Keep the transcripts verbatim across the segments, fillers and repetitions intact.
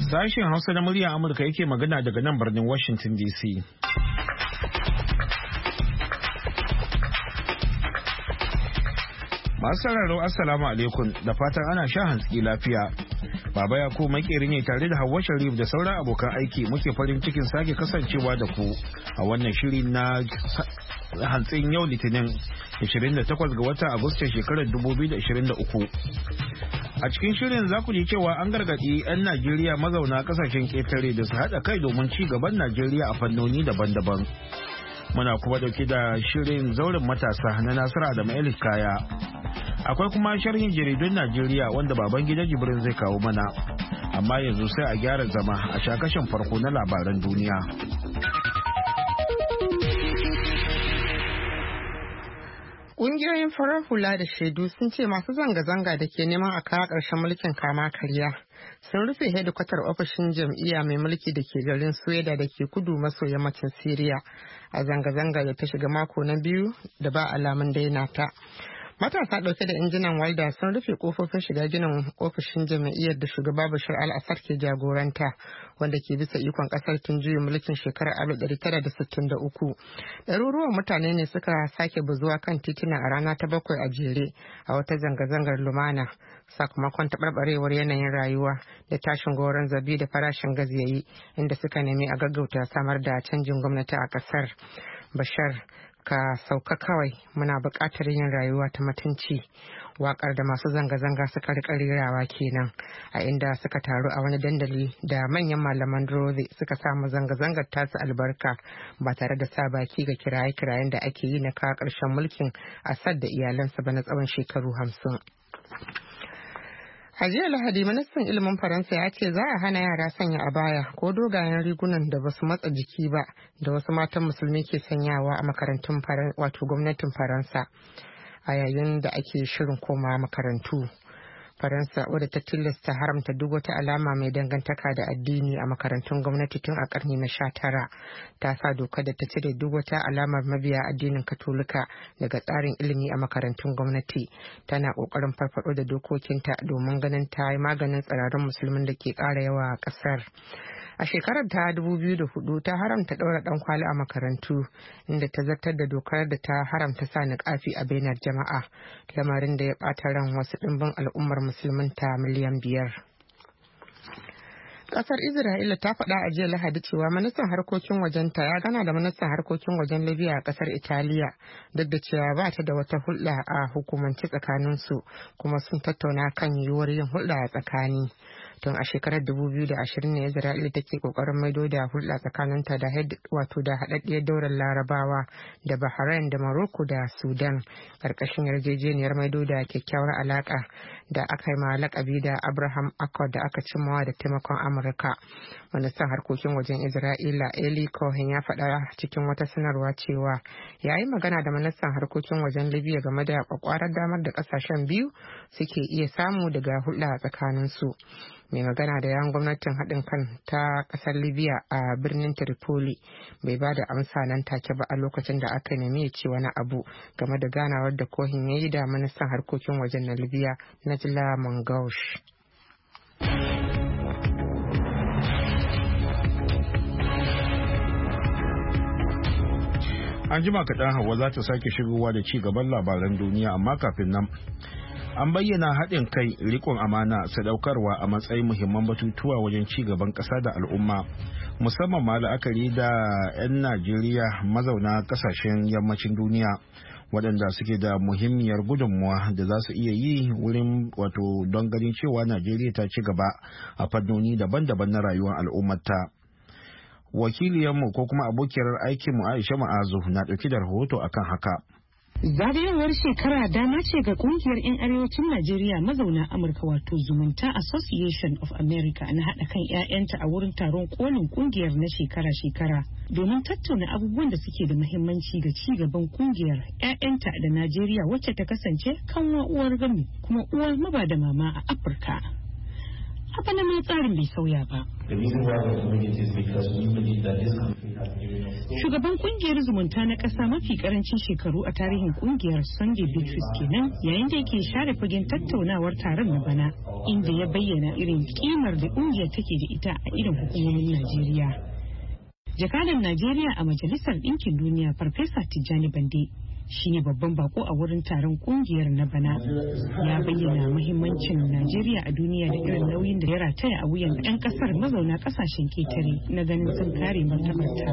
Sashen Hausa na muryar Amurka yake magana daga nan birnin Washington D C. Masu sauraro Assalamu alaikum da fatan ana sha hantsi lafiya. Baba Yakubu makeri ne tare da Hauwa Sharif da sauran abokan aiki muke farin cikin sake kasancewa da ku a wannan shiri na hantsin yau Litinin ashirin da takwas ga watan Agusta shekarar dubu biyu da ashirin da uku. A cikin shirin za ku ji cewa an gargaɗi 'yan Najeriya mazauna ƙasashen ƙetare da su haɗa kai domin ci gaban Najeriya a fannoni daban-daban. Muna kuma dauke da shirin zauren matasa na Nasiru Adamu El Kaya. Akwai kuma sharhin jaridun Najeriya wanda baban gida Jibrin zai kawo mana. Amma yanzu sai a gyara zama a shakashin farko na labaran duniya. Ƙungiyoyin farar hula da shaidu sun ce masu zanga-zanga da ke neman a kawo ƙarshen mulkin kama karya sun rufe hedikwatar ofishin jam'iyya mai mulki da ke garin Suweda da ke kudu maso yammacin Siriya a zanga-zanga da ta shiga mako na biyu da ba alamun daina ta. Matasa ɗauke da injinan walda sun rufe kofofin shiga ginin ofishin jam'iyyar da shugaba Bashar al-Assad ke jagoranta wanda ke bisa ikon ƙasar tun juyin mulkin shekarar alif ɗari tara da sittin da uku. Ɗaruruwan mutane ne suka sake bazuwa kan titina a rana ta bakwai a jere a wata zanga-zangar lumana sakamakon taɓarɓarewar yanayin rayuwa da tashin goron zabi da farashin gas yayi inda suka nemi a gaggauta samar da canjin gwamnati a ƙasar. Bashar ka sauka kawai, muna buƙatar yin rayuwa ta mutunci. Waƙar da masu zanga-zanga suka riƙa rerawa kenan a inda suka taru a wani dandali da manyan malaman Druze suka samu zanga-zangar tasu albarka ba tare da sa baki ga kiraye-kirayen da ake yi na kawo ƙarshen mulkin Assad da iyalansa ba na tsawon shekaru hamsin. A jiya Lahadi, ministan ilimin Faransa ya ce za a hana yara sanya abaya ko dogayen rigunan da basu matsa jiki ba da wasu matan musulmi ke sanyawa a makarantun wato gwamnatin Faransa a yayin da ake shirin koma makarantu. Faransa wadda ta tilasta haramta duk wata alama mai dangantaka da addini a makarantun gwamnati tun a karni na sha tara ta sa doka da ta cire duk wata alamar mabiya addinin Katolika daga tsarin ilimi a makarantun gwamnati. Tana kokarin farfado da dokokinta domin ganin ta yi maganin tsirarin musulmin da ke ƙara yawa a ƙasar. A shekarar ta dubu biyu da hudu ta haramta ɗaura ɗan kwali a makarantu inda ta zartar da dokar da ta haramta sa niƙafi a bainar jama'a, lamarin da ya ɓata ran wasu ɗimbin al'ummar musulmin ta miliyan biyar. Kasar Isra'ila ta faɗa a jiya Lahadi cewa ministan harkokin wajenta ya gana da ministan harkokin wajen Libya a kasar Italiya duk da cewa ba ta da wata hulɗa a hukumance tsakaninsu kuma sun tattauna kan yiwuwar yin hulɗa a tsakani. Tun a shekarar dubu biyu da ashirin ne Isra'ila take kokarin maido da hulɗa tsakaninta da wato da haɗaɗɗiyar daular Larabawa da Bahrain da Morocco da Sudan ƙarƙashin yarjejeniyar maido da kyakkyawar alaƙa da aka yi ma lakabi da Abraham Accord da aka cimmawa da taimakon Amurka. Ministan harkokin wajen Isra'ila Eli Cohen ya faɗa cikin wata sanarwa cewa ya yi magana da ministan harkokin wajen Libya game da kwakwarar damar da ƙasashen biyu suke iya samu daga hulɗa tsakaninsu. Mai magana da yan gwamnatin haɗin kan ta ƙasar Libya a birnin Tripoli bai ba da amsa nan take ba a lokacin da aka nemi ya ce wani abu game da ganawar da Cohen ya yi da ministan harkokin wajen na Libya Najla Mangoush. An jima kaɗan Hauwa za ta sake shigowa da ci gaban labaran duniya, amma kafin nan an bayyana haɗin kai, rikon amana, sadaukarwa a matsayin muhimman batutuwa wajen ci gaban ƙasa da al'umma, musamman ma la'akari da 'yan Najeriya mazauna ƙasashen yammacin duniya waɗanda suke da muhimmiyar gudunmuwa da za su iya yi wurin wato don ganin cewa Najeriya ta ci gaba a fannoni daban-daban na rayuwar al'ummarta. Wakiliyarmu ko kuma abokiyar aikinmu Aisha Ma'azu na ɗauki da rahoto akan haka. Zagayowar shekara dama ce ga kungiyar 'yan arewacin Najeriya mazauna Amurka wato Zumunta Association of America na haɗa kan 'ya'yanta a wurin taron kolin kungiyar na shekara-shekara domin tattauna abubuwan da suke da muhimmanci ga ci gaban kungiyar 'ya'yanta da Najeriya wacce ta kasance kanwa uwar gami kuma uwar maba da mama a Afirka. haka na ma tsarin bai sauya ba. Shugaban kungiyar zumunta na ƙasa mafi karancin shekaru a tarihin kungiyar Sunday Bitrus kenan yayin da yake share fagen tattaunawar taron na bana, inda ya bayyana irin kimar da kungiyar take da ita a irin hukumomin Najeriya. Jakadan Najeriya a Majalisar Ɗinkin Duniya Farfesa Tijjani Bande shine babban bako a wurin taron kungiyar na bana. Ya bayyana muhimmancin Najeriya a duniya da irin nauyin da ya rataya a wuyan 'yan kasar mazauna kasashen ketare na ganin sun kare martabarta.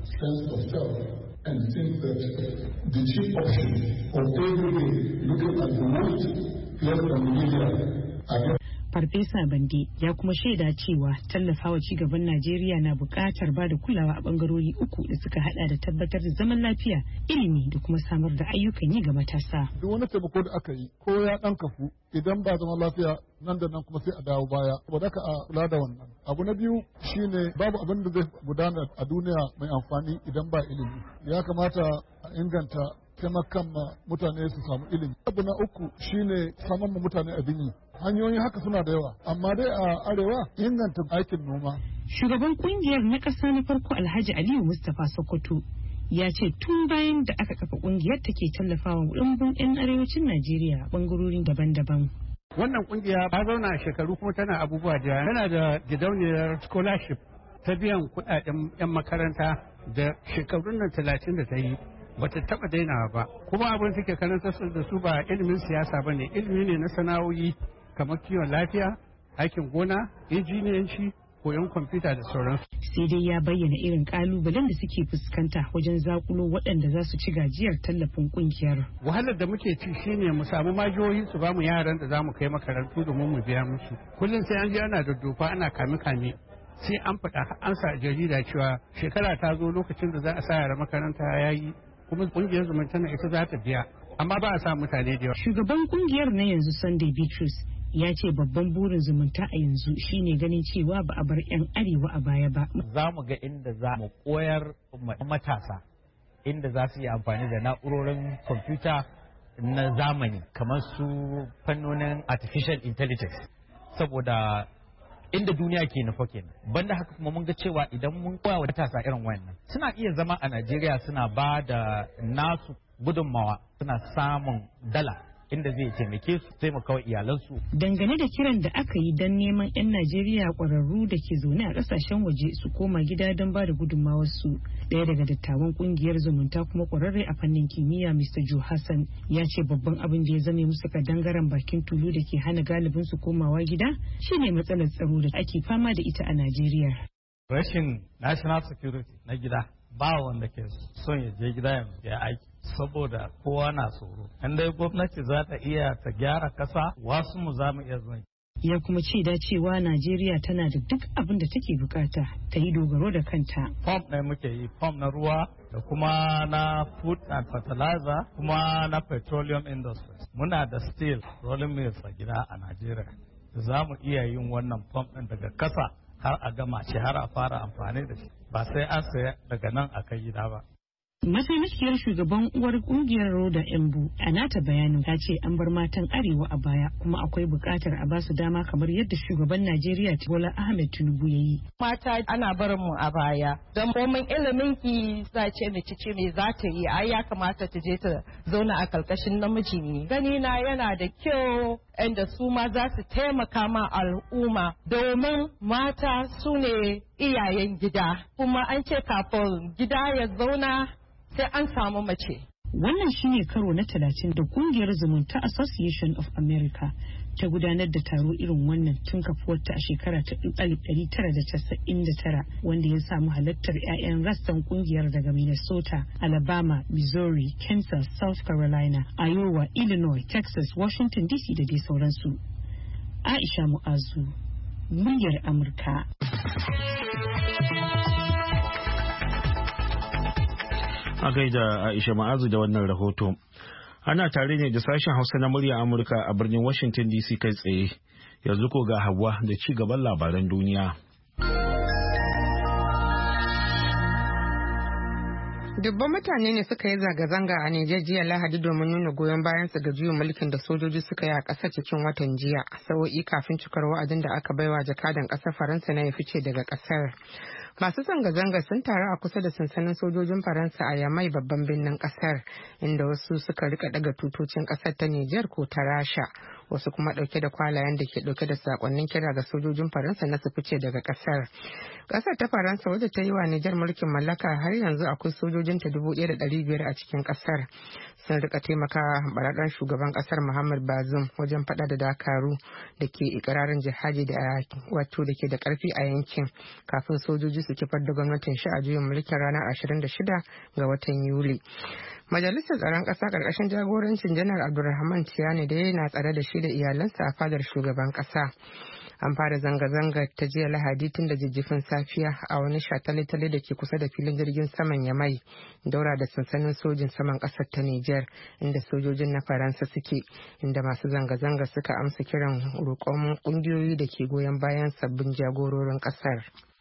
Farfesa Bande ya kuma shaida cewa tallafawa cigaban Najeriya na buƙatar ba da kulawa a bangarori uku da suka hada da tabbatar da zaman lafiya, ilimi da kuma samar da ayyukan yi ga matasa. Duk wani taimako da aka yi ko ya dan kafu idan ba zaman lafiya nan da nan kuma sai a dawo baya. Saboda ka a kula da wannan. Abu na biyu shine babu abin da zai gudana a duniya mai amfani idan ba ilimi. Ya kamata a inganta taimakon mutane su samu ilimi. Abu na uku shine samun ma mutane abin yi. Hanyoyi haka suna da yawa, amma dai a arewa inganta aikin noma. Shugaban kungiyar na ƙasa na farko Alhaji Aliyu Mustapha Sokoto ya ce tun bayan da aka kafa kungiyar take tallafawa ɗumbin 'yan arewacin Najeriya bangarorin daban-daban. Wannan kungiya ba zauna a shekaru kuma tana abubuwa da tana da gidauniyar scholarship ta biyan kuɗaɗen 'yan makaranta da shekarun nan talatin da ta yi. Bata taba dainawa ba, kuma abin suke karanta da su ba ilimin siyasa ba ne, ilimi ne na sana'o'i kamar kiwon lafiya, aikin gona, injiniyanci, koyon kwamfuta da sauransu. Sai dai ya bayyana irin kalubalen da suke fuskanta wajen zakulo waɗanda za su ci gajiyar tallafin kungiyar. Wahalar da muke ci shine mu samu majiyoyi su bamu yaran da za mu kai makarantu domin mu biya musu. Kullum sai an je ana daddofa ana kame-kame. Sai an faɗa an sa jarida cewa shekara ta zo lokacin da za a sa yara makaranta ya yi kuma kungiyar zumunta na ita za ta biya amma ba a sa mutane da yawa. Shugaban kungiyar na yanzu Sunday Bitrus ya ce babban burin zumunta a yanzu shine ganin cewa ba a bar 'yan arewa a baya ba. Za mu ga inda za mu koyar matasa inda za su yi amfani da na'urorin kwamfuta na zamani kamar su fannonin artificial intelligence saboda inda duniya ke nufa kenan. Banda haka kuma mun ga cewa idan mun koya wa matasa irin wannan suna iya zama a Najeriya suna ba da nasu gudunmawa suna samun dala inda zai taimake su taimaka wa iyalansu. Dangane da kiran da aka yi don neman 'yan Najeriya kwararru da ke zaune a kasashen waje su koma gida don ba da gudunmawar su, ɗaya daga dattawan kungiyar zumunta kuma kwararre a fannin kimiyya Mister Joe Hassan ya ce babban abin da ya zame musu kadangaren bakin tulu da ke hana galibin su komawa gida shine matsalar tsaro da ake fama da ita a Najeriya. Rashin national security na gida ba wanda ke son ya je gida yanzu ya aiki saboda kowa na tsoro. In dai gwamnati za ta iya ta gyara kasa wasu mu za mu iya zuwa. Ya kuma ce da cewa Najeriya tana da duk abin da take bukata ta yi dogaro da kanta. Pump ne muke yi, pump na ruwa da kuma na food and fertilizer kuma na petroleum industries. Muna da steel rolling mills a gida a Najeriya. Za mu iya yin wannan pump ɗin daga kasa har a gama shi har a fara amfani da shi. Ba sai an saya daga nan a kai gida ba. Mataimakiyar shugaban uwar kungiyar Roda Embu a nata bayanin ta ce an bar matan arewa a baya kuma akwai bukatar a basu dama kamar yadda shugaban Najeriya Bola Ahmed Tinubu ya yi. Mata ana barin mu a baya don komin ilimin ki za ce mace ce me za ta yi ai ya kamata ta je ta zauna a karkashin namiji ne. Gani na yana da kyau inda su ma za su taimaka ma al'umma domin mata su ne iyayen gida kuma an ce kafin gida ya zauna sai an samu mace. Wannan shine karo na talatin da kungiyar zumunta Association of America ta gudanar da taro irin wannan tun kafuwarta a shekara ta alif ɗari tara da casa'in da tara wanda ya samu halartar 'ya'yan rassan kungiyar daga Minnesota, Alabama, Missouri, Kansas, South Carolina, Iowa, Illinois, Texas, Washington D C da dai sauransu. Aisha Mu'azu, muryar Amurka. A gaida Aisha Ma'azu da wannan rahoto. Ana tare ne da sashen Hausa na murya Amurka a birnin Washington D C kai tsaye. Yanzu ko ga Hauwa da ci gaban labaran duniya. Dubban mutane ne suka yi zanga-zanga a Nijar jiya Lahadi domin nuna goyon bayansu ga juyin mulkin da sojoji suka yi a ƙasar cikin watan jiya, sa'o'i kafin cikar wa'adin da aka baiwa jakadan ƙasar Faransa na ya fice daga ƙasar. Masu zanga-zanga sun taru a kusa da sansanin sojojin Faransa a Yamai babban birnin ƙasar, inda wasu suka rika daga tutocin ƙasar ta Nijar ko ta Rasha, wasu kuma ɗauke da kwalayen da ke ɗauke da sakonnin kira ga sojojin Faransa na su fice daga ƙasar. Ƙasar ta Faransa wadda ta yi wa Nijar mulkin mallaka har yanzu akwai sojojinta dubu ɗaya da ɗari biyar a cikin ƙasar. Sun rika taimakawa hambararren shugaban ƙasar Muhammad Bazoum wajen faɗa da dakaru da ke ikirarin jihadi da wato da ke da ƙarfi a yankin kafin sojoji su kifar da gwamnatin shi a juyin mulkin ranar ashirin da shida ga watan Yuli. Majalisar Tsaron Ƙasa ƙarƙashin jagorancin Janar Abdulrahman Tiyani da yana tsare da shi da iyalansa a fadar shugaban ƙasa. An fara zanga-zanga ta jiya Lahadi tun da jijjifin safiya a wani shatale-tale da ke kusa da filin jirgin saman Yamai, daura da sansanin sojin saman ƙasar ta Nijar, inda sojojin na Faransa suke, inda masu zanga-zanga suka amsa kiran roƙon ƙungiyoyi da ke goyon bayan sabbin jagororin ƙasar.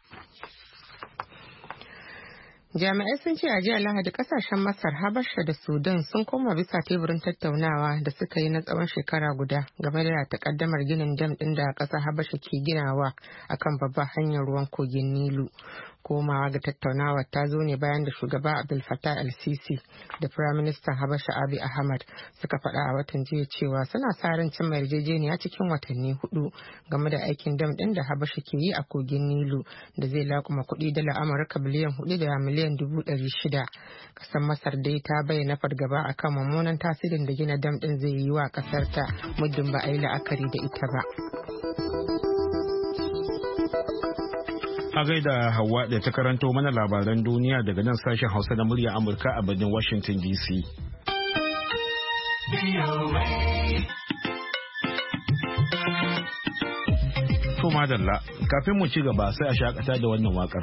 Jami'ai sun ce a jiya Lahadi kasashen Masar, Habasha da Sudan sun koma bisa teburin tattaunawa da suka yi na tsawon shekara guda game da takaddamar ginin dam ɗin da ƙasar Habasha ke ginawa akan babbar hanyar ruwan kogin Nilu. Komawa ga tattaunawa ta zo ne bayan da shugaba Abdel Fattah el-Sisi da Firaministan Habasha Abiy Ahmed suka faɗa a watan jiya cewa suna sa ran cimma yarjejeniya cikin watanni hudu game da aikin dam ɗin da Habasha ke yi a kogin Nilu da zai lakuma kuɗi dala Amurka biliyan hudu da miliyan dubu ɗari shida. Ƙasar Masar dai ta bayyana fargaba akan mummunan tasirin da gina dam ɗin zai yi wa ƙasar ta muddin ba a yi la'akari da ita ba. A gaida Hauwa da ta karanto mana labaran duniya daga nan sashen Hausa na murya Amurka a birnin Washington D C. To madalla, kafin mu ci gaba sai a shakata da wannan wakar.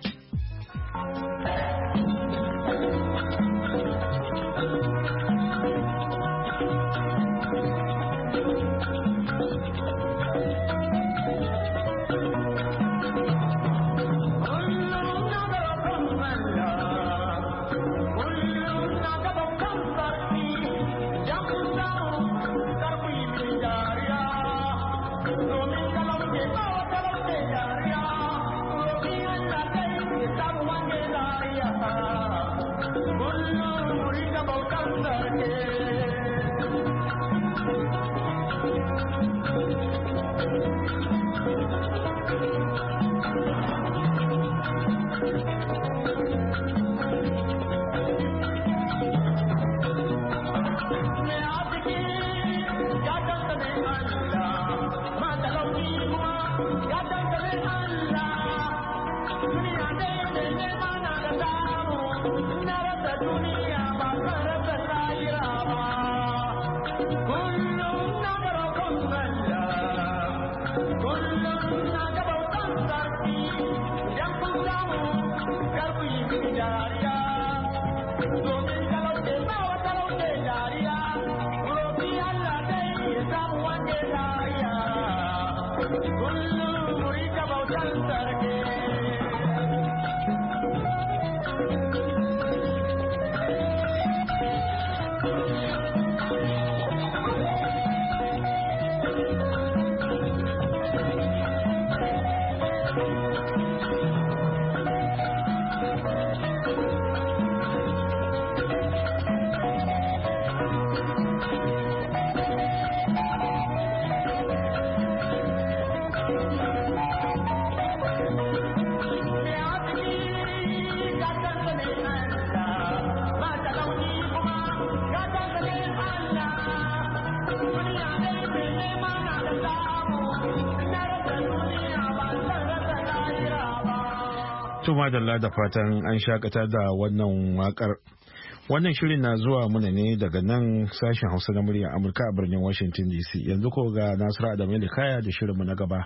Tuma da da fatan an shakata da wannan wakar. Wannan shirin na zuwa muna ne daga nan sashen Hausa na muryar Amurka a birnin Washington D C. Yanzu ko ga Nasiru Adamu Kaya da shirinmu na gaba.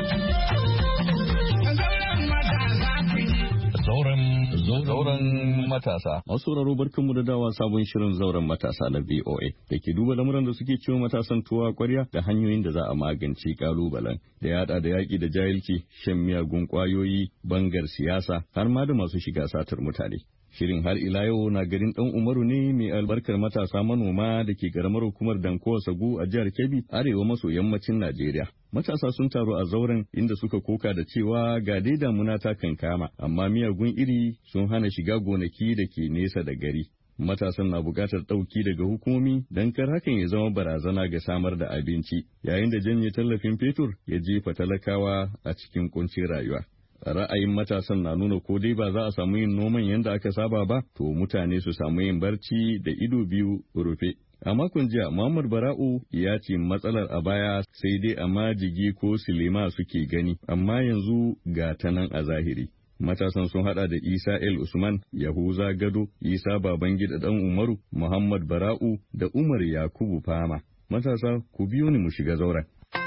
Zauren matasa. Masu sauraro barkanmu da dawa sabon shirin zauren matasa na V O A da ke duba lamuran da suke ciwo matasan tuwa kwarya da hanyoyin da za a magance kalubalen da ya hada da yaƙi da jahilci, shan miyagun ƙwayoyi, bangar siyasa har ma da masu shiga satar mutane. Shirin har ila yau na garin Dan Umaru ne mai albarkar matasa manoma da ke karamar hukumar Dankowa Sagu a jihar Kebbi, arewa maso yammacin Najeriya. Matasa sun taru a zauren inda suka koka da cewa ga dai damuna ta kankama, amma miyagun iri sun hana shiga gonaki da ke nesa da gari. Matasan na buƙatar ɗauki daga hukumomi don kar hakan ya zama barazana ga samar da abinci, yayin da janye tallafin fetur ya jefa talakawa a cikin kuncin rayuwa. Ra'ayin matasan na nuna ko dai ba za a samu yin noman yadda aka saba ba, to mutane su samu yin barci da ido biyu rufe. A makon jiya, Muhammad Bara'u ya ce matsalar a baya sai dai a majigi ko silima suke gani, amma yanzu ga ta nan a zahiri. Matasan sun hada da Isa El Usman, Yahuza Gado, Isa Babangida Dan Umaru, Muhammad Bara'u da Umar Yakubu Fama. Matasa, ku biyo ni mu shiga zauren.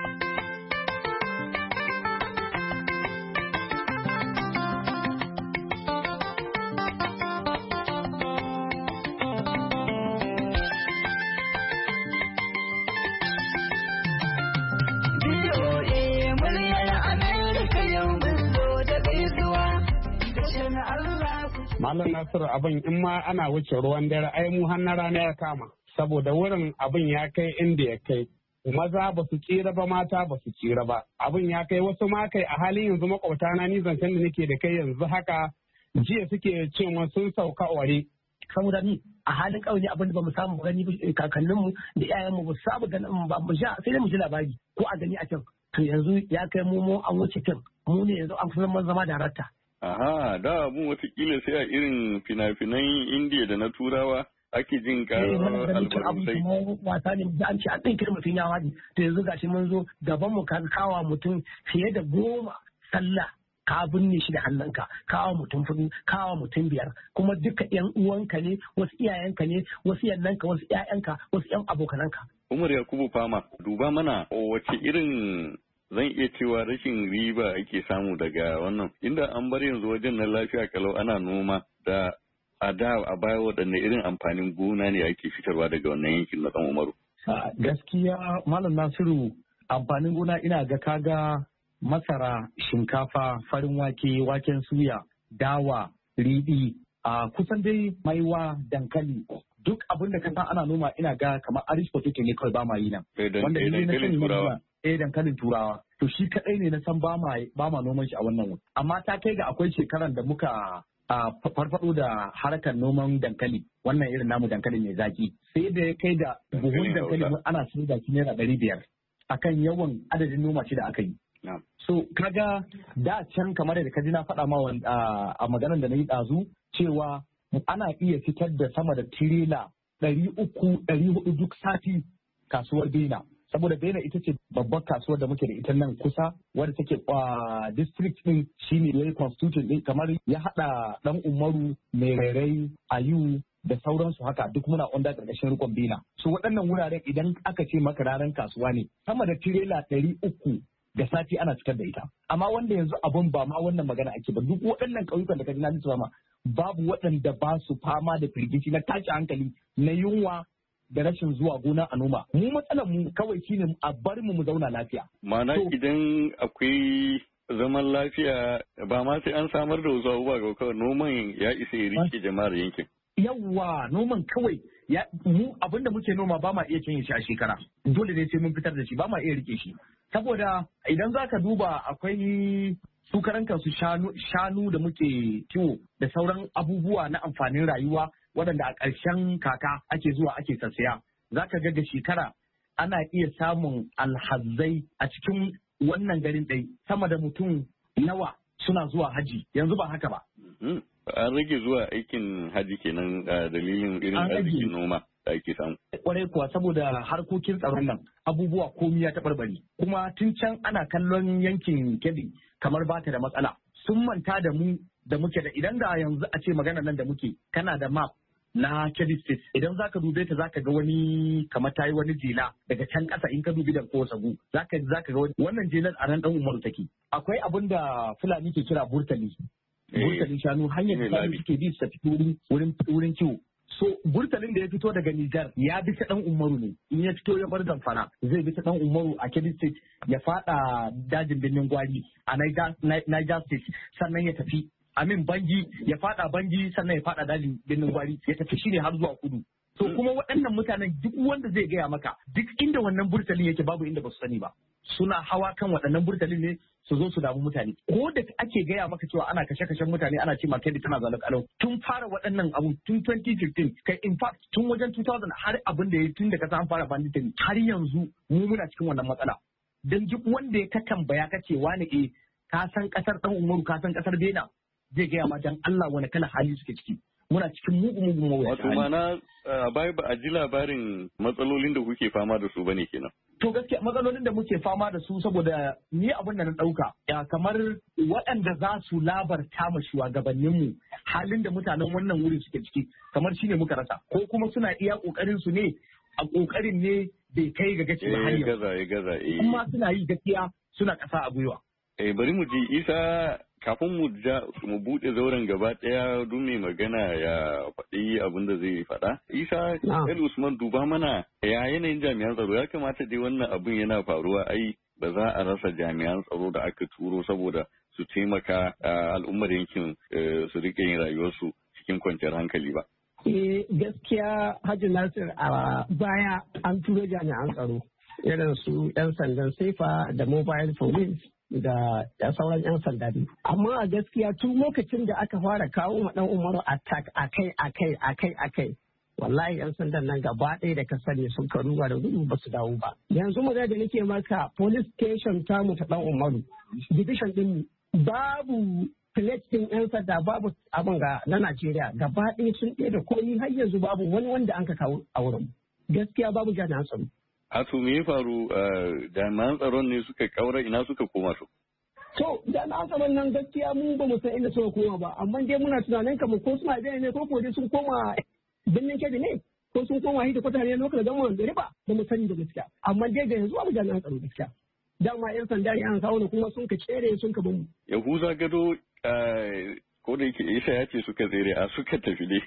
Malam Nasiru, abin in ma ana wuce ruwan dare ai mu har na rana ya kama saboda wurin abin ya kai inda ya kai, maza ba su tsira ba, mata ba su tsira ba, abin ya kai wasu ma kai a halin yanzu makwabta na ni zancen da nake da kai yanzu haka jiya suke cewa sun sauka ware. Saboda ni a halin kawai abin da ba mu samu gani kakanninmu da iyayenmu ba su samu ganin ba mu sha sai dai mu ji labari ko a gani a can, to yanzu ya kai mu mu an wuce can, mu ne yanzu an kusan zama da ratta. Aha, da abun watakila sai a irin fina-finan Indiya da na Turawa ake jin karar albarusai. Wata ne da an ce an ɗinkin mutum ya wani, to yanzu gashi mun zo gaban mu kan kawa mutum fiye da goma sallah ka binne shi da hannunka, kawa mutum fudu, kawa mutum biyar, kuma duka yan uwanka ne, wasu iyayenka ne, wasu yannanka, wasu ƴaƴanka, wasu ƴan abokananka. Umar Yakubu Fama, duba mana wace irin zan iya cewa rashin riba ake samu daga wannan, inda an bar yanzu wajen na lafiya kalau ana noma da a da a baya waɗanne irin amfanin gona ne ake fitarwa daga wannan yankin na Dan Umaru. Gaskiya Malam Nasiru, amfanin gona ina ga kaga masara, shinkafa, farin wake, waken suya, dawa, riɗi, a kusan dai maiwa, dankali. Duk abin da ka san ana noma ina ga kamar Irish potato ne kawai ba ma yi nan. Wanda ni na sani na eh dankalin turawa. To shi kadai ne na san ba ma ba ma noman shi a wannan wuri. Amma ta kai ga akwai shekaran da muka a farfado da harkar noman dankali, wannan irin namu dankali mai zaki. Sai da ya kai da buhun dankali ana sayar da shi naira ɗari biyar akan yawan adadin noma shi da aka yi. So kaga da can kamar da kaji na faɗa ma a maganar da na yi ɗazu cewa ana iya fitar da sama da tirela ɗari uku ɗari hudu duk sati kasuwar Bena. Saboda Bena ita ce babbar kasuwar da muke da ita nan kusa, wadda take a district din shine yayi constitution din kamar ya hada Dan Umaru, Mererai, Ayu da sauransu haka duk muna onda karkashin rikon Bena. So waɗannan wuraren idan aka ce maka ranar kasuwa ne sama da tirela ɗari uku da sati ana fitar da ita. Amma wanda yanzu abun ba ma wannan magana ake ba, duk waɗannan ƙauyukan da ka ji na nisa ma babu waɗanda ba su fama da firgici na tashi hankali na yunwa da rashin zuwa gona a noma. Mu matsalar mu kawai shine a bar mu mu zauna lafiya. Ma'ana idan akwai zaman lafiya ba ma sai an samar da wasu abubuwa ga kawai noman ya isa ya rike jama'ar yankin. Yawwa noman kawai ya mu abinda muke noma ba ma iya cin shi a shekara. Dole ne sai mun fitar da shi, ba ma iya rike shi. Saboda idan zaka duba akwai su karan kansu shanu, shanu da muke kiwo da sauran abubuwa na amfanin rayuwa waɗanda a ƙarshen kaka ake zuwa ake sassaya. Za ka ga da shekara ana iya samun alhazai a cikin wannan garin ɗai sama da mutum nawa suna zuwa haji, yanzu ba haka ba. An rage zuwa aikin haji kenan dalilin irin arzikin noma da ake samu. Kwarai kuwa saboda harkokin tsaron nan abubuwa komi ya taɓarɓare. Kuma tun can ana kallon yankin Kebbi kamar ba ta da matsala. Sun manta da mu da muke da idan da yanzu a ce magana nan da muke kana da map na Kebbi State idan zaka dube ta zaka ga wani kamar tayi wani jela daga can ƙasa in ka dubi da ko sagu zaka zaka ga wannan jelar a nan Dan Umaru take. Akwai abin da Fulani ke kira burtali. burtalin shanu hanyar da suke bi su tafi wurin wurin kiwo. So burtalin da ya fito daga Nijar ya bi ta dan Umaru ne, in ya fito ya bar Zamfara zai bi ta dan Umaru a Kebbi State ya fada dajin birnin Gwari a Niger State sannan ya tafi Amin Bangi ya fada Bangi sannan ya fada dajin birnin Gwari ya tafi shine har zuwa kudu. So kuma waɗannan mutanen duk wanda zai gaya maka duk inda wannan burtalin yake babu inda ba su sani ba. Suna hawa kan waɗannan burtalin ne su zo su damu mutane. Ko da ake gaya maka cewa ana kashe-kashen mutane ana ce ma kai tana zaune kalau. Tun fara waɗannan abu tun twenty fifteen kai in fact tun wajen two thousand har abin da ya tun da ka san fara banditiri har yanzu mu muna cikin wannan matsala. Dan duk wanda ya ka tambaya ka ce wani eh ka san kasar dan Umaru ka san kasar Bena zai gaya ma dan Allah wani kala hali suke ciki. Muna cikin mugu mugu mawuya. Wato mana bai ba a ji labarin matsalolin da kuke fama da su bane kenan. To gaskiya matsalolin da muke fama da su saboda ni abin da na ɗauka ya kamar waɗanda za su labarta ma shugabanninmu halin da mutanen wannan wuri suke ciki kamar shine muka rasa ko kuma suna iya ƙoƙarin su ne a ƙoƙarin ne bai kai ga gaci ba har yanzu. gaza ya gaza eh. Kuma suna yi gaskiya suna ƙasa a gwiwa. Eh bari mu ji Isa kafin mu ja mu bude zauren gaba daya don mai magana ya faɗi abin da zai faɗa. Isa El Usman duba mana ya yanayin jami'an tsaro ya kamata dai wannan abin yana faruwa ai ba za a rasa jami'an tsaro da aka turo saboda su taimaka al'ummar yankin su rike yin rayuwarsu cikin kwanciyar hankali ba. Eh gaskiya Hajji Nasir a baya an turo jami'an tsaro irin su 'yan sandan sefa da mobile police da sauran 'yan sanda ne. Amma a gaskiya tun lokacin da aka fara kawo ma dan Umaru attack akai akai akai akai wallahi 'yan sandan nan gaba ɗaya da ka sani sun karuwa da gudu ba su dawo ba. Yanzu mu da nake maka police station ta mu ta dan Umaru division din babu plate din 'yan sanda babu abin ga na Najeriya gaba ɗaya sun ɗaya da komi har yanzu babu wani wanda an ka kawo a wurin. Gaskiya babu jami'an tsaro. A to me ya faru jami'an tsaron ne suka kaura ina suka koma su? To jami'an tsaron nan gaskiya mu ba mu san inda suka koma ba amma dai muna tunanin kamar ko suna da ne ko ko sun koma birnin Kebbi ne ko sun koma hita kwata ne lokacin da mu da ba ba mu sani da gaskiya amma dai da yanzu abu jami'an tsaro gaskiya. Dama yan sanda yan kawo ne kuma sun ka cere sun ka bamu. Yahuza Gado ko da yake Isa ya ce suka tsere a suka tafi ne.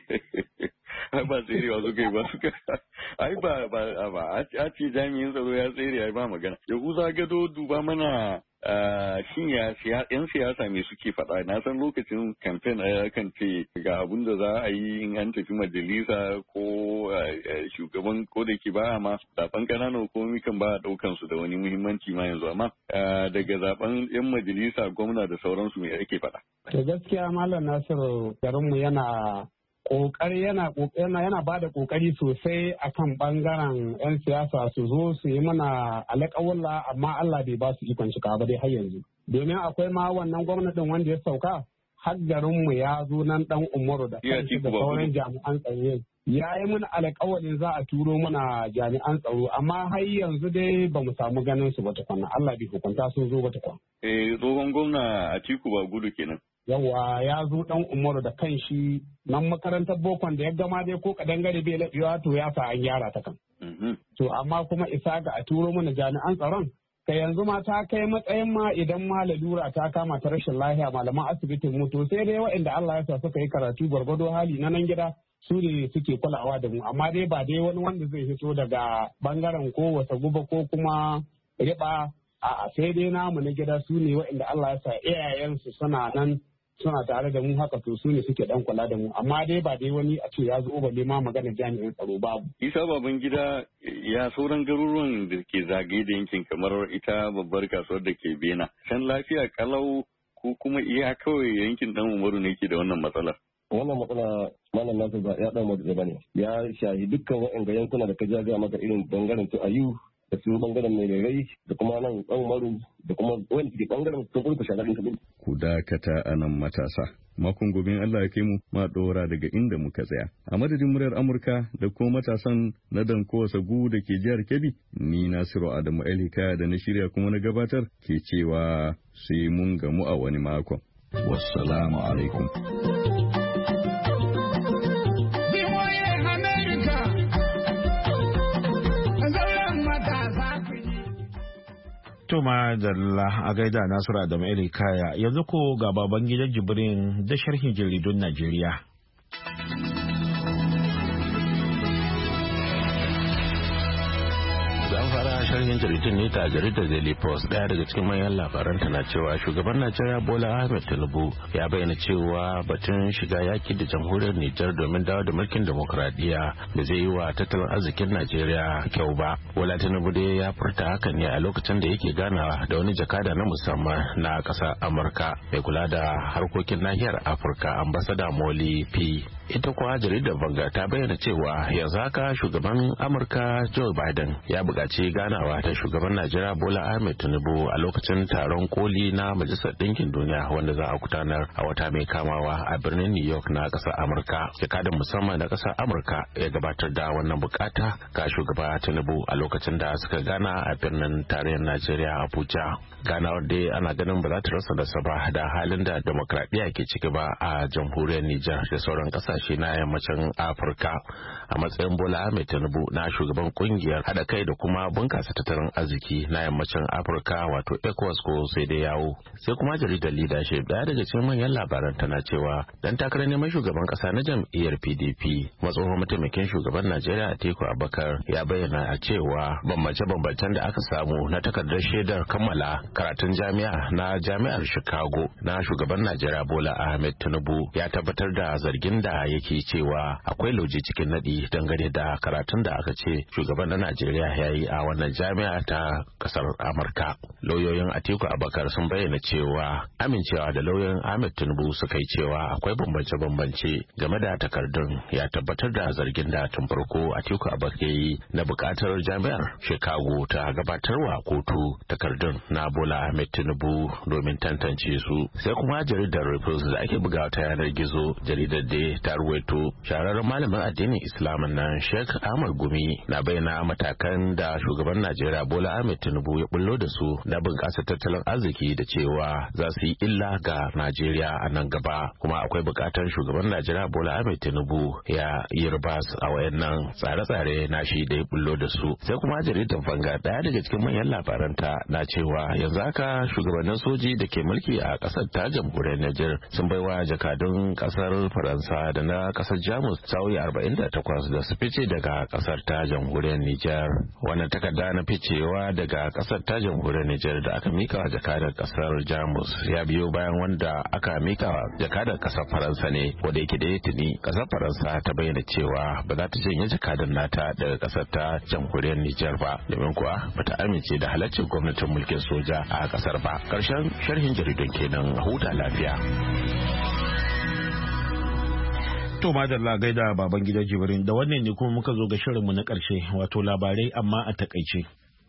Ai ba tserewa suka yi ba suka ai ba ba ba a ce jami'in tsaro ya tsere ai ba magana. Yahuza Gado duba mana shin ya yan siyasa me suke faɗa na san lokacin kamfen a kan ce ga abun da za a yi in an tafi majalisa ko shugaban ko da ke ba ma zaben ƙananan hukumomi kan ba a ɗaukan su da wani muhimmanci ma yanzu amma daga zaben yan majalisa gwamna da sauransu me ake faɗa. To gaskiya Malam Nasiru garinmu yana kokari yana yana yana ba da kokari sosai akan bangaren yan siyasa su zo su yi mana alƙawalla amma Allah bai ba su ikon cika ba dai har yanzu domin akwai ma wannan gwamnatin wanda ya sauka har garinmu ya zo nan dan Umaru da kanshi da sauran jami'an tsaro ya yi mana alƙawalin za a turo mana jami'an tsaro amma har yanzu dai ba mu samu ganin su ba tukuna Allah bai hukunta sun zo ba tukuna. Eh tsohon gwamna Atiku ba gudu kenan. Yawa ya zo dan Umaru da kanshi nan makarantar bokon da ya gama dai ko kadangare bai laɓewa to ya sa an gyara ta kan. To amma kuma isa ga a turo mana jami'an tsaron ka yanzu ma ta kai matsayin ma idan ma lalura ta kama ta rashin lafiya malaman asibitin mu to sai dai waɗanda Allah ya sa suka yi karatu gwargwado hali na nan gida su ne suke kulawa da mu amma dai ba dai wani wanda zai fito daga bangaren ko wasa guba ko kuma riba a sai dai namu na gida su ne waɗanda Allah ya sa iyayensu suna nan suna tare da mu haka to su ne suke dan kula da mu amma dai ba dai wani a ce ya zo ba ma magana jami'in tsaro babu. Isa baban gida ya sauran garuruwan da ke zagaye da yankin kamar ita babbar kasuwar da ke Bena can lafiya kalau ko kuma iya kawai yankin dan Umaru ne ke da wannan matsalar. Wannan matsala malam nasu ba ya dan Umaru ba ne ya shahi dukkan waɗanda yankuna da ka jaga maka irin bangaren su ayu da su bangaren mai rai da kuma nan dan Umaru da kuma wani ke bangaren sun kurka shagarin kabin. Ku dakata a nan matasa. Makon gobe Allah ya kai mu ma ɗora daga inda muka tsaya. A madadin muryar Amurka da kuma matasan na Danko Sagu da ke jihar Kebbi, ni Nasiru Adamu Elika da na shirya kuma na gabatar ke cewa sai mun gamu a wani makon. Wassalamu alaikum. Toma da a gaida Nasiru Adamu Eli Kaya yanzu ko ga baban gidan Jibrin da sharhin jaridun Najeriya. An fara sharhin jaridun ne ta jaridar Daily Post. Daya daga cikin manyan labaranta na cewa shugaban Najeriya Bola Ahmed Tinubu ya bayyana cewa batun shiga yaki da jamhuriyar Nijar domin dawo da mulkin demokradiyya da zai yi wa tattalin arzikin Najeriya kyau ba. Bola Tinubu dai ya furta hakan ne a lokacin da yake ganawa da wani jakada na musamman na ƙasar Amurka mai kula da harkokin nahiyar Afirka, ambassador Molly P. Ita kuwa jaridar Vanga ta bayyana cewa yanzu haka shugaban Amurka Joe Biden ya buƙaci ganawa da shugaban Najeriya Bola Ahmed Tinubu a lokacin taron koli na Majalisar Ɗinkin Duniya wanda za a gudanar a wata mai kamawa a birnin New York na ƙasar Amurka. Jakadan musamman na ƙasar Amurka ya gabatar da wannan bukata ga shugaba Tinubu a lokacin da suka gana a birnin tarayyar Najeriya Abuja. Ganawar dai ana ganin ba za ta rasa nasaba da halin da demokradiyya ke ciki ba a jamhuriyar Nijar da sauran ƙasashe na yammacin Afirka. A matsayin Bola Ahmed Tinubu na shugaban kungiyar haɗa kai da kuma bunkasa tattalin arziki na yammacin Afirka wato ECOWAS ko sai dai yawo. Sai kuma jaridar Leadership daya daga cikin manyan labaran tana cewa dan takarar neman shugaban kasa na jam'iyyar P D P matsohon mataimakin shugaban Najeriya Atiku Abubakar ya bayyana a cewa bambance-bambancen da aka samu na takardar shaidar kammala karatun jami'a na jami'ar Chicago na shugaban Najeriya Bola Ahmed Tinubu ya tabbatar da zargin da yake cewa akwai lauje cikin nadi dangane da karatun da aka ce shugaban na Najeriya ya yi a wannan jami'a ta kasar Amurka. Lauyoyin Atiku Abubakar sun bayyana cewa amincewa da lauyoyin Ahmed Tinubu suka yi cewa akwai bambance-bambance game da takardun ya tabbatar da zargin da tun farko Atiku Abubakar yi na bukatar jami'ar Chicago ta gabatarwa kotu takardun na Bola Ahmed Tinubu domin tantance su. Sai kuma jaridar Repost da ake bugawa ta yanar gizo, jaridar da ta ruwaito shahararren malamin addinin Islamin nan Sheikh Ahmad Gumi na bayyana matakan da shugaban Najeriya Bola Ahmed Tinubu ya bullo da su na bunƙasa tattalin arziki da cewa za su yi illa ga Najeriya a nan gaba, kuma akwai buƙatar shugaban Najeriya Bola Ahmed Tinubu ya yi ribas a wayannan tsare-tsare na shi da ya bullo da su. Sai kuma jaridar Vanga daya daga cikin manyan labaranta na cewa yanzu haka shugabannin soji da ke mulki a ƙasar ta jamhuriyar Nijar sun baiwa jakadun ƙasar Faransa da na ƙasar Jamus sa'o'i arba'in da takwas da su fice daga ƙasar ta jamhuriyar Nijar. Wannan takarda na ficewa daga ƙasar ta jamhuriyar Nijar da aka mika wa jakadar ƙasar Jamus ya biyo bayan wanda aka mika wa jakadar ƙasar Faransa ne, wanda yake da tuni ƙasar Faransa ta bayyana cewa ba za ta janye jakadar nata daga ƙasar ta jamhuriyar Nijar ba, domin kuwa bata amince da halaccin gwamnatin mulkin soja a ƙasar ba. Ƙarshen sharhin jaridun kenan, huta lafiya. To madalla gaida baban gidan Jibrin, da wannan ne kuma muka zo ga shirinmu na ƙarshe wato labarai amma a takaice.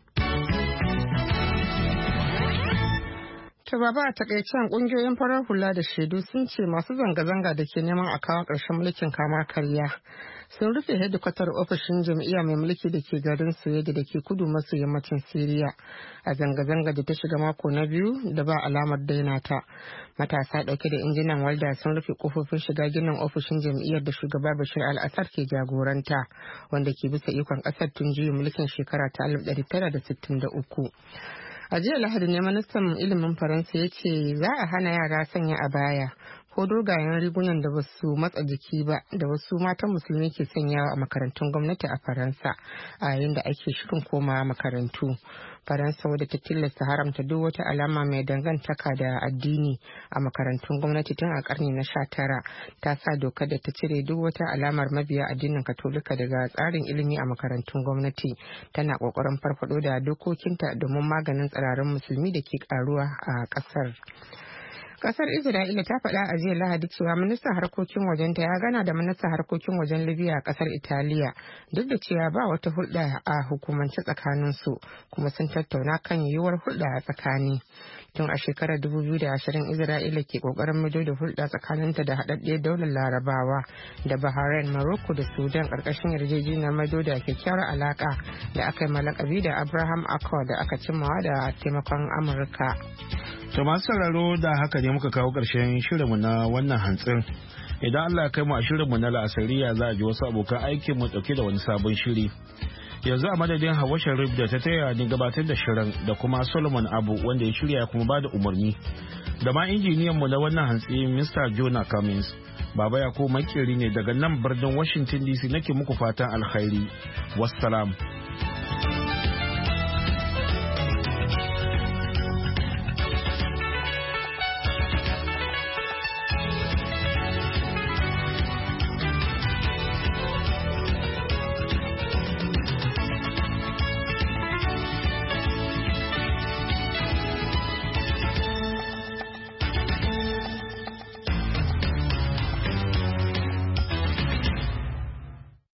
To baba a takaicen kungiyoyin farar hula da shaidu sun ce masu zanga-zanga da ke neman a kawo ƙarshen mulkin kama karya sun rufe hedikwatar ofishin jam'iyya mai mulki da ke garin Suwede da ke kudu maso yammacin Siriya a zanga-zanga da ta shiga mako na biyu da ba alamar daina ta. Matasa dauke da injinan walda sun rufe kofofin shiga ginin ofishin jam'iyyar da shugaba Bashir al-Assad ke jagoranta, wanda ke bisa ikon kasar tun juyin mulkin shekara ta alif ɗari tara da sittin da uku. A jiya Lahadi ne ministan ilimin Faransa ya ce za a hana yara sanya abaya ko dogayen rigunan da basu matsa jiki ba da wasu matan musulmi ke sanyawa a makarantun gwamnati a Faransa a yayin da ake shirin komawa makarantu. Faransa wadda ta tilasta haramta duk wata alama mai dangantaka da addini a makarantun gwamnati tun a karni na sha tara ta sa dokar da ta cire duk wata alamar mabiya addinin Katolika daga tsarin ilimi a makarantun gwamnati, tana kokarin farfado da dokokinta domin maganin tsirarin musulmi da ke karuwa a kasar. Kasar Isra'ila ta faɗa a jiya Lahadi cewa ministan harkokin wajenta ya gana da ministan harkokin wajen Libya a kasar Italiya, duk da cewa ba wata hulɗa a hukumance tsakaninsu, kuma sun tattauna kan yiwuwar hulɗa a tsakani. Tun a shekarar dubu biyu da ashirin Isra'ila ke kokarin maido da hulɗa tsakaninta da haɗaɗɗiyar daular Larabawa da Bahrain, Morocco da Sudan ƙarƙashin yarjejeniyar maido da kyakkyawar alaƙa da aka yi malakabi da Abraham Accord da aka cimmawa da taimakon Amurka. To masu sauraro da haka ne muka kawo ƙarshen shirinmu na wannan hantsin. Idan Allah ya kai mu a shirinmu na la'asariya za a ji wasu abokan aikin mu ɗauke da wani sabon shiri. yanzu a madadin Hawa Sharif da ta taya ni gabatar da shirin da kuma Solomon Abu wanda ya shirya ya kuma bada umarni da ma injiniyan mu na wannan hantsi Mister Jonah Cummins. Baba Yakubu makeri ne daga nan birnin Washington D C nake muku fatan alkhairi. Wassalam.